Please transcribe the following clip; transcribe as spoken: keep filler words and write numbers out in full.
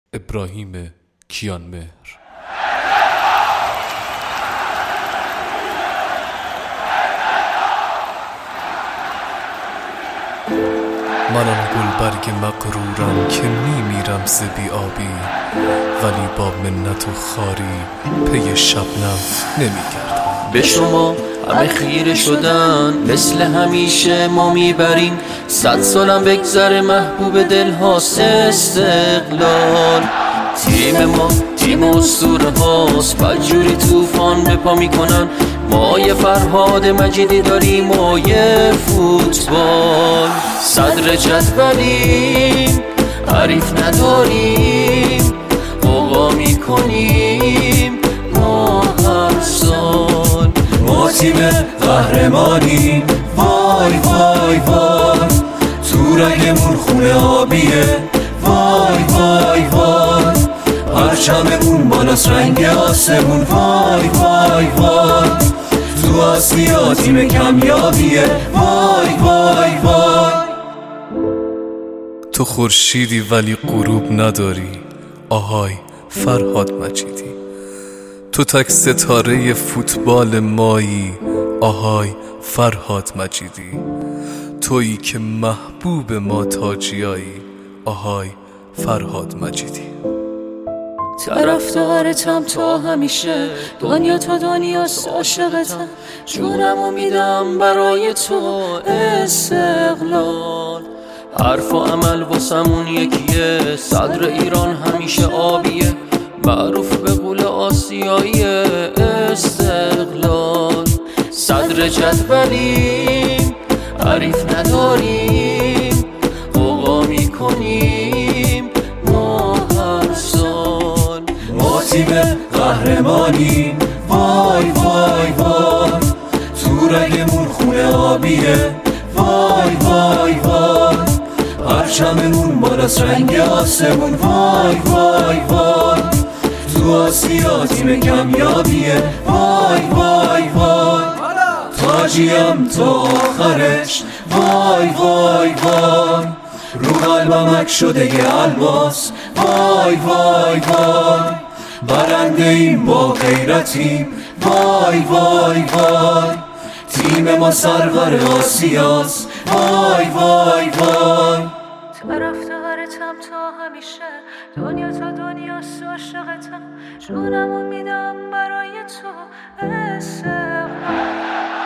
ابراهیم کیانمهر. من آن گلبرگ مغرورم که میمیرم ز بی آبی، ولی با منت و خاری پی شبنم نمیگردم. به شما همه خیره شدن، مثل همیشه ما میبریم. صد سالم بگذره محبوب دلهاست استقلال. تیم ما تیم اسطوره هاست، بدجوری توفان به پا میکنن. ما یه فرهاد مجیدی داریم و یه فوتبال. صدر جدولیم، حریف نداریم، قوقا میکنیم ما هر سال. ما تیم قهرمانیم، وای وای وای، تو رگمون خونه آبیه، وای وای وای، پرچممون بالاست رنگ آسمون، وای وای وای، تو آسیا تیم کمیابیه، وای وای وای. تو خورشیدی ولی غروب نداری، آهای فرهاد مجیدی. تو تک ستاره فوتبال مایی، آهای فرهاد مجیدی. تویی که محبوب ما تاجیایی، آهای فرهاد مجیدی. طرفدارتم تا همیشه، دنیا تا دنیاست عاشقتم. جونمو میدم برای تو استقلال. حرف و عمل واسمون یکیه، صدر ایران همیشه آبیه، معروف به قول آسیایی استقلال. صدر جدولیم، حریف نداریم، قوقا میکنیم ما هر سال. ما تیم قهرمانیم، وای وای وای، تو رگمون خونه آبیه، وای وای وای، پرچممون بالاست رنگ آسمون، وای وای وای، تو آسیا تیم کمیابیه، وای وای وای، تاجیم تا آخرش، وای وای وای، رو قلبم عکس شده یه الماس، وای وای وای، برنده ایم با غیرتیم، وای وای وای، تیم ما سرور آسیاست، وای وای وای. طرفدارتم تا همیشه، دنیا تا دنیاست عاشقتم. جونمو میدم برای تو استقلال.